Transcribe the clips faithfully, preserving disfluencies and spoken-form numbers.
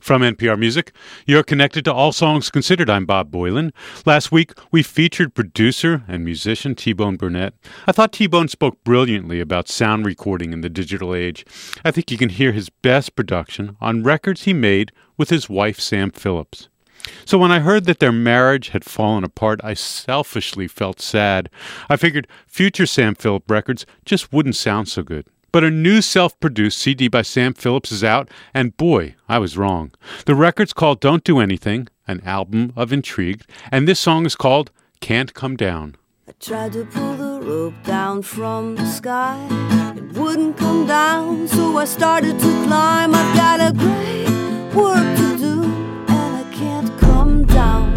From N P R Music, you're connected to All Songs Considered. I'm Bob Boylan. Last week, we featured producer and musician T-Bone Burnett. I thought T-Bone spoke brilliantly about sound recording in the digital age. I think you can hear his best production on records he made with his wife, Sam Phillips. So when I heard that their marriage had fallen apart, I selfishly felt sad. I figured future Sam Phillips records just wouldn't sound so good. But a new self-produced C D by Sam Phillips is out, and boy, I was wrong. The record's called Don't Do Anything, an album of intrigue, and this song is called Can't Come Down. I tried to pull the rope down from the sky. It wouldn't come down, so I started to climb. I've got a great work to do, and I can't come down.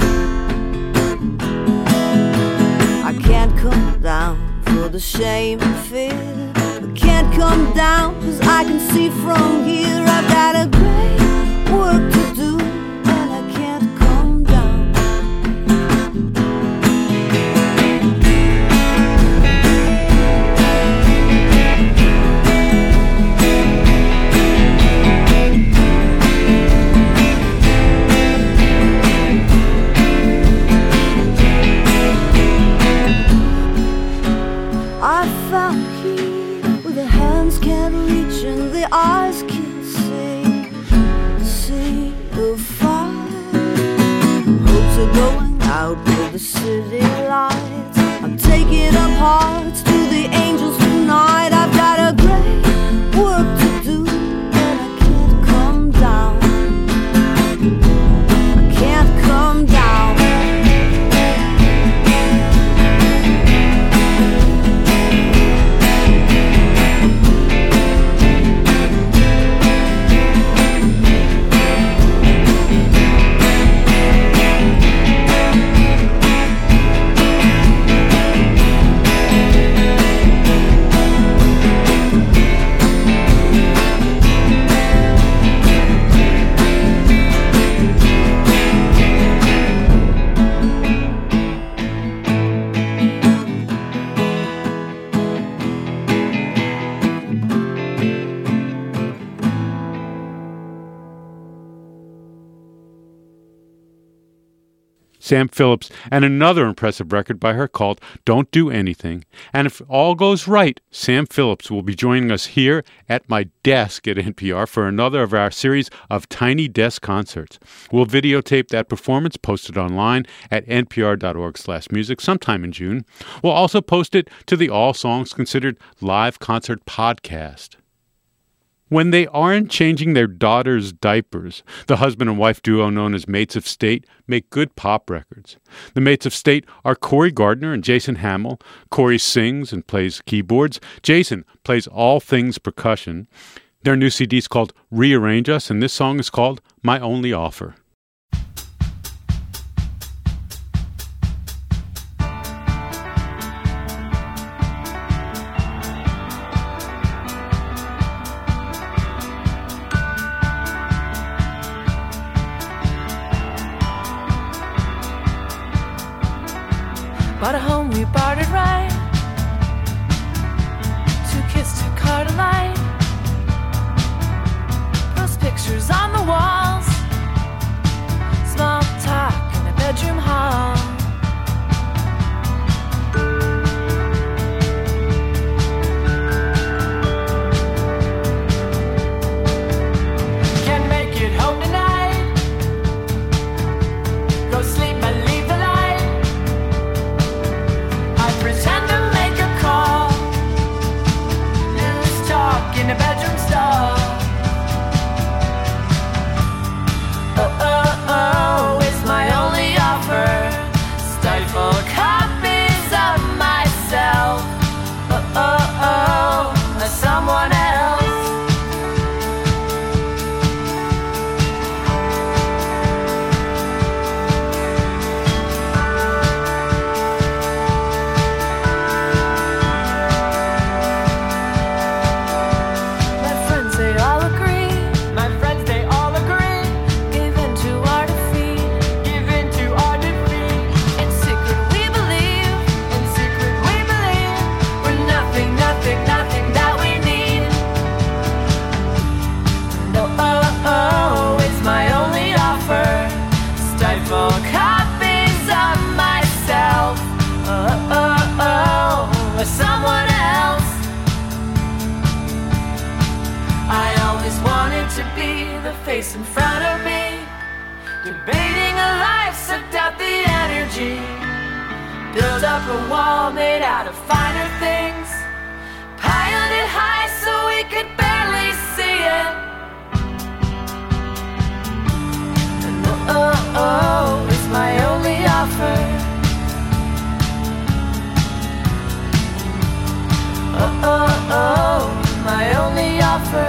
I can't come down for the shame and fear. Can't come down, cause I can see from here. I've got a great work to do, and I can't come down. I found can't reach and the eyes can't see the sea of fire. Hopes are going out with the city lights. I'm taking up hearts to the angels tonight. I've got a great work to do, and I can't come down. I can't come down. Sam Phillips, and another impressive record by her called Don't Do Anything. And if all goes right, Sam Phillips will be joining us here at my desk at N P R for another of our series of Tiny Desk concerts. We'll videotape that performance, posted online at npr.org slash music sometime in June. We'll also post it to the All Songs Considered live concert podcast. When they aren't changing their daughter's diapers, the husband and wife duo known as Mates of State make good pop records. The Mates of State are Corey Gardner and Jason Hamill. Corey sings and plays keyboards. Jason plays all things percussion. Their new C D is called Rearrange Us, and this song is called My Only Offer. Bought a home, we bartered right. Two kissed, two card a light. Post pictures on the walls. Small talk in the bedroom hall. Can't make it home tonight. Go sleep and leave the light. Pretend to make a call. Loose talk in the bedroom stall. face in front of me, debating a life, sucked out the energy, build up a wall made out of finer things, piled it high so we could barely see it. And oh, oh, oh, it's my only offer. Oh, oh, oh, my only offer.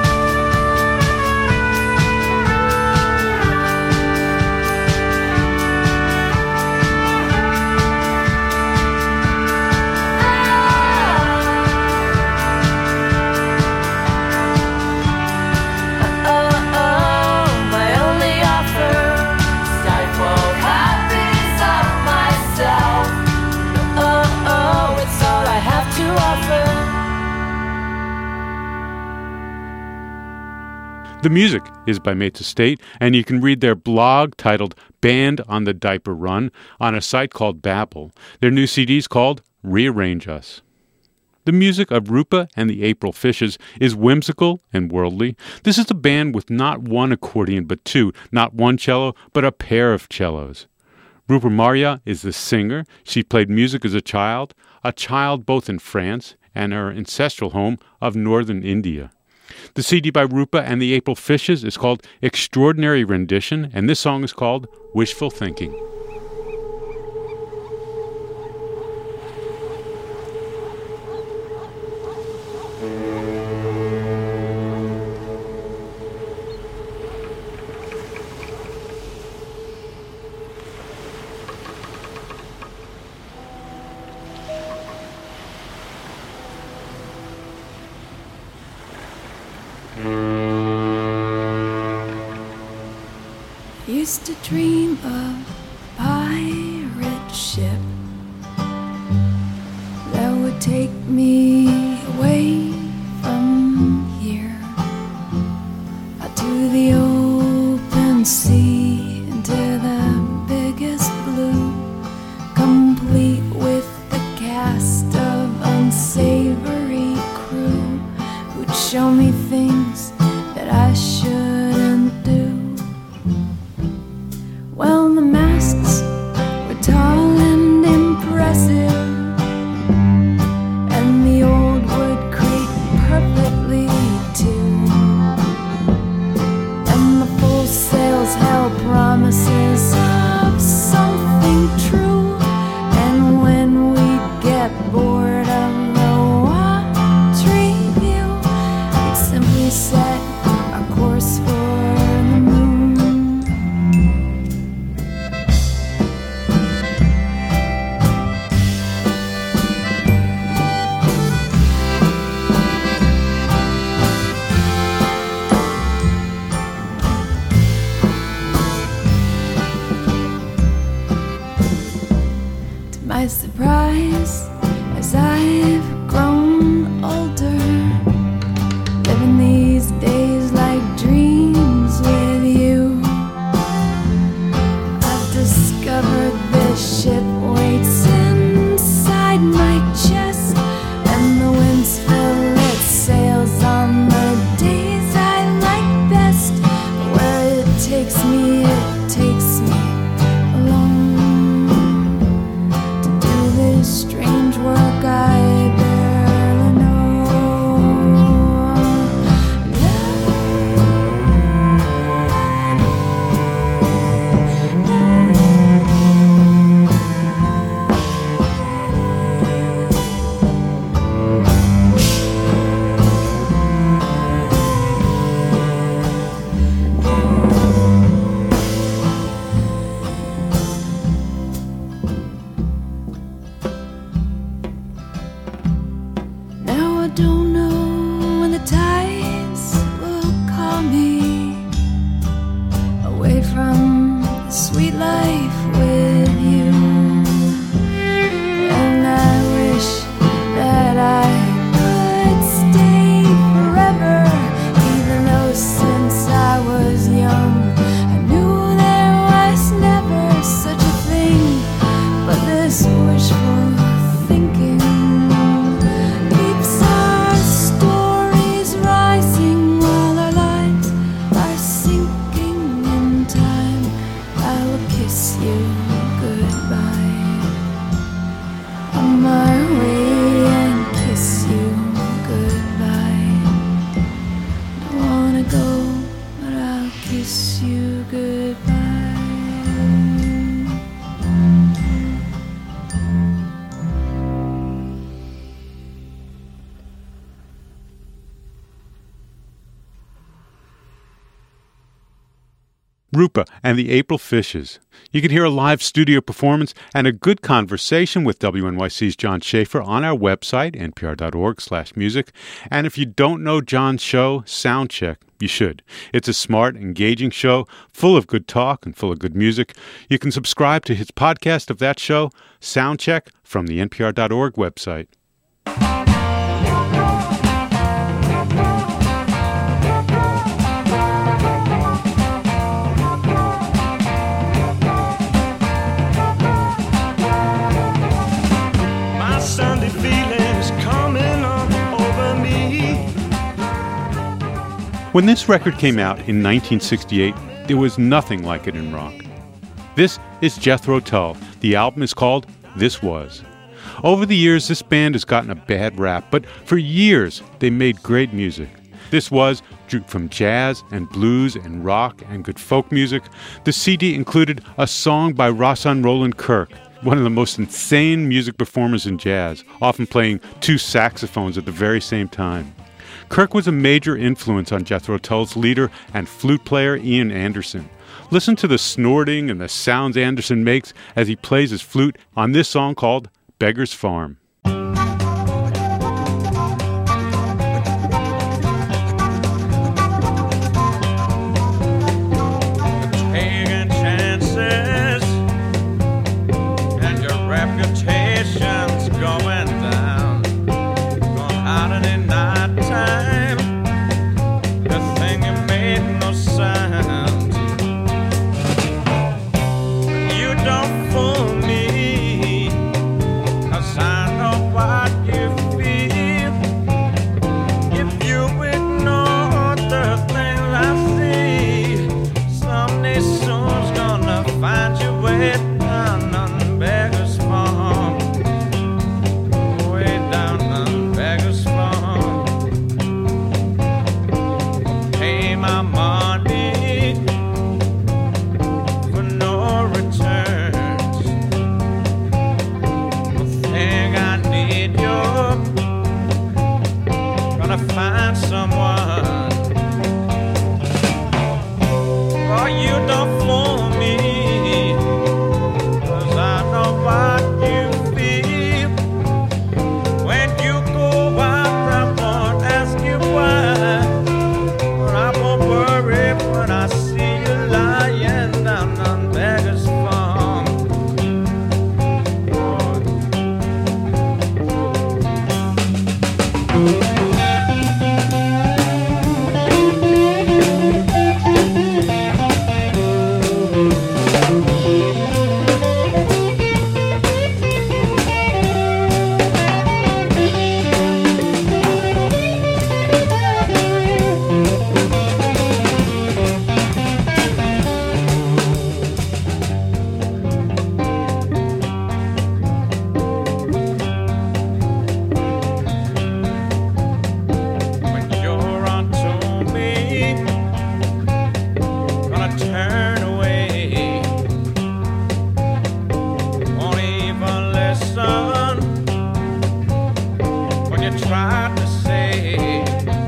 The music is by Mates Estate, and you can read their blog titled Band on the Diaper Run on a site called Babbel. Their new C D is called Rearrange Us. The music of Rupa and the April Fishes is whimsical and worldly. This is a band with not one accordion but two, not one cello but a pair of cellos. Rupa Marya is the singer. She played music as a child, a child both in France and her ancestral home of northern India. The C D by Rupa and the April Fishes is called Extraordinary Rendition, and this song is called Wishful Thinking. Used to dream of a pirate ship that would take me away from here, out to the open sea, into the biggest blue, complete with the cast of unsavory crew who'd show me things that I shouldn't do. Well, the masts were tall and impressive, and the old wood creaked perfectly too, and the full sails held promises of something true, and when we'd get bored of the watery view, we'd simply set our course for the moon. My surprise, as I've grown older, living these days like dreams with you, I've discovered this ship waits inside my chest, and the winds fill its sails on the days I like best. Where it takes me, it takes me alone. Strange work I barely know. Now I don't know when the tides will call me away from the sweet life with you, and I wish that I could stay forever, even though since I was young I knew there was never such a thing, but this wishful thinking keeps our stories rising while our lives are sinking. kiss you goodbye. On my way and kiss you goodbye. Don't wanna go, but I'll kiss you goodbye. Rupa and the April Fishes. You can hear a live studio performance and a good conversation with W N Y C's John Schaefer on our website, n p r dot org slash music. And if you don't know John's show, Soundcheck, you should. It's a smart, engaging show, full of good talk and full of good music. You can subscribe to his podcast of that show, Soundcheck, from the n p r dot org website. When this record came out in nineteen sixty-eight, there was nothing like it in rock. This is Jethro Tull. The album is called This Was. Over the years, this band has gotten a bad rap, but for years, they made great music. This Was drew from jazz and blues and rock and good folk music. The C D included a song by Rahsaan Roland Kirk, one of the most insane music performers in jazz, often playing two saxophones at the very same time. Kirk was a major influence on Jethro Tull's leader and flute player Ian Anderson. Listen to the snorting and the sounds Anderson makes as he plays his flute on this song called Beggar's Farm. Taking chances and your reputation's going down. Going out in the night time, the thing you made no sound. You don't fool me, 'cause I know what you feel. If you ignore the things I see, someday soon's gonna find you way down on Beggar's Farm. Way down on Beggar's Farm. Pay my money for no returns. Think I need you, gonna find someone. Oh, you don't fool me, 'cause I know what you feel. When you go out, I won't ask you why, but I won't worry when I see you lying down on Beggar's Farm. When you're onto me, gonna turn away. Won't even listen when you try to say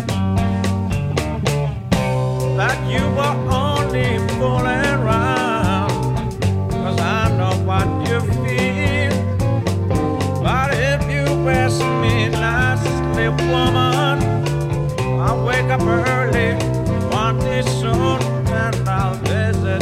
that you were only fooling around. 'Cause I know what you feel. But if you ask me nicely, woman, I'll wake up early one day soon and I'll visit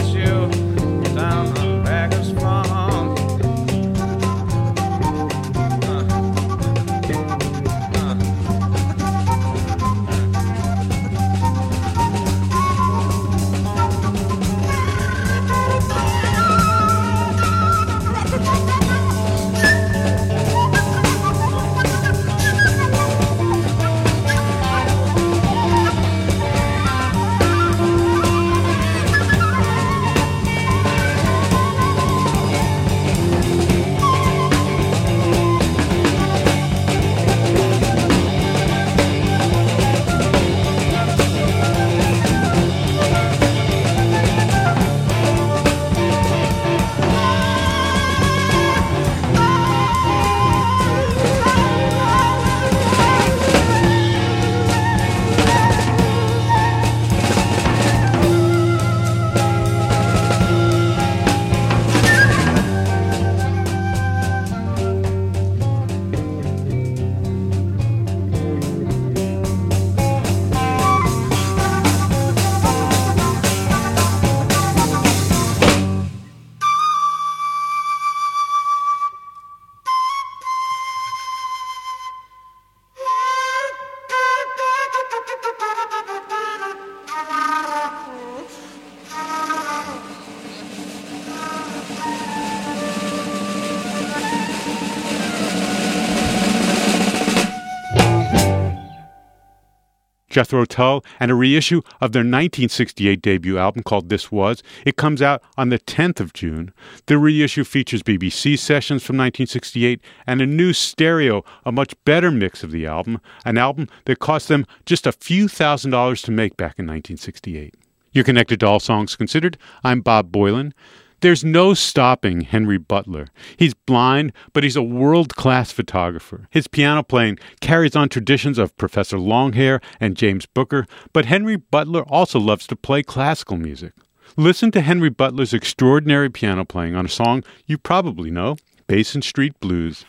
Jethro Tull, and a reissue of their nineteen sixty-eight debut album called This Was. It comes out on the tenth of June. The reissue features B B C sessions from nineteen sixty-eight and a new stereo, a much better mix of the album, an album that cost them just a few thousand dollars to make back in nineteen sixty-eight. You're connected to All Songs Considered. I'm Bob Boylan. There's no stopping Henry Butler. He's blind, but he's a world-class photographer. His piano playing carries on traditions of Professor Longhair and James Booker, but Henry Butler also loves to play classical music. Listen to Henry Butler's extraordinary piano playing on a song you probably know, Basin Street Blues.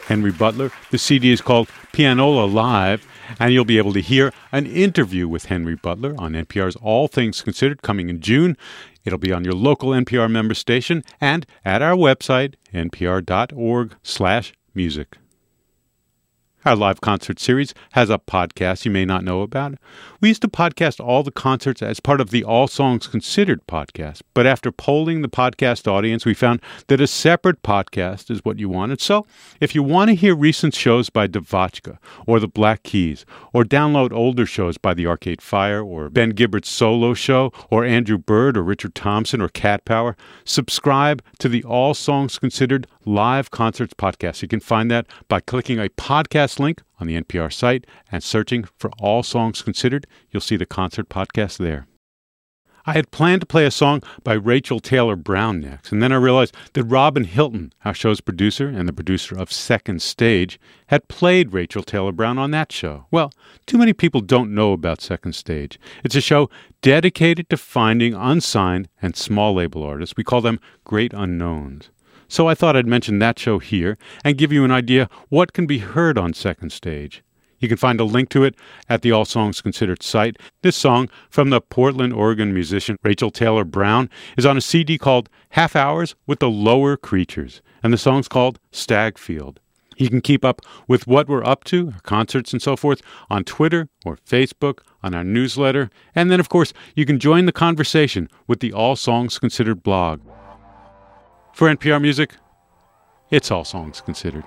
Henry Butler. The C D is called Pianola Live, and you'll be able to hear an interview with Henry Butler on N P R's All Things Considered coming in June. It'll be on your local N P R member station and at our website, npr.org slash music. Our live concert series has a podcast you may not know about. We used to podcast all the concerts as part of the All Songs Considered podcast, but after polling the podcast audience, we found that a separate podcast is what you wanted. So if you want to hear recent shows by Devotchka or the Black Keys, or download older shows by the Arcade Fire or Ben Gibbert's solo show, or Andrew Bird or Richard Thompson or Cat Power, subscribe to the All Songs Considered Live Concerts podcast. You can find that by clicking a podcast link on the N P R site and searching for All Songs Considered. You'll see the concert podcast there. I had planned to play a song by Rachel Taylor Brown next, and then I realized that Robin Hilton, our show's producer and the producer of Second Stage, had played Rachel Taylor Brown on that show. Well, too many people don't know about Second Stage. It's a show dedicated to finding unsigned and small label artists. We call them Great Unknowns. So I thought I'd mention that show here and give you an idea what can be heard on Second Stage. You can find a link to it at the All Songs Considered site. This song from the Portland, Oregon musician Rachel Taylor Brown is on a C D called Half Hours with the Lower Creatures, and the song's called Stagfield. You can keep up with what we're up to, our concerts and so forth, on Twitter or Facebook, on our newsletter, and then, of course, you can join the conversation with the All Songs Considered blog. For N P R Music, it's All Songs Considered.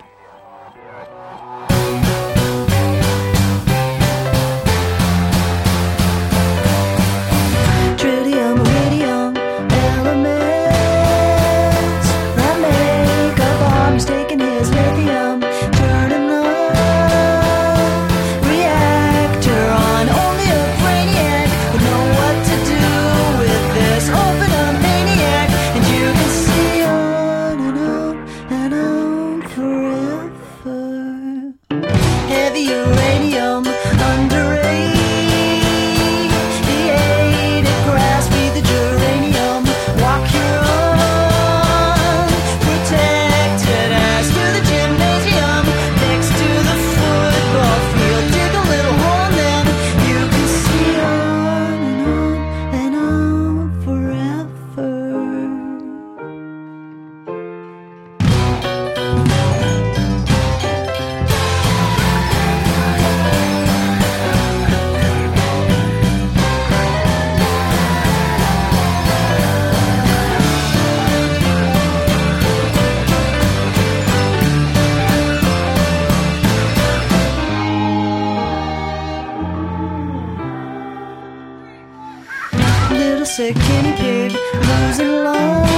Tritium, iridium, elements that make a bomb, mistaking his lithium, turning the reactor on. Only a brainiac would know what to do with this. Open a maniac, and you can see on and on and on forever. Heavy uranium underrated. Grass, be the geranium. Walk your own. Protected as to the gymnasium. Next to the football field. Dig a little hole and then you can see on and on and on forever. Little sick guinea pig losing love.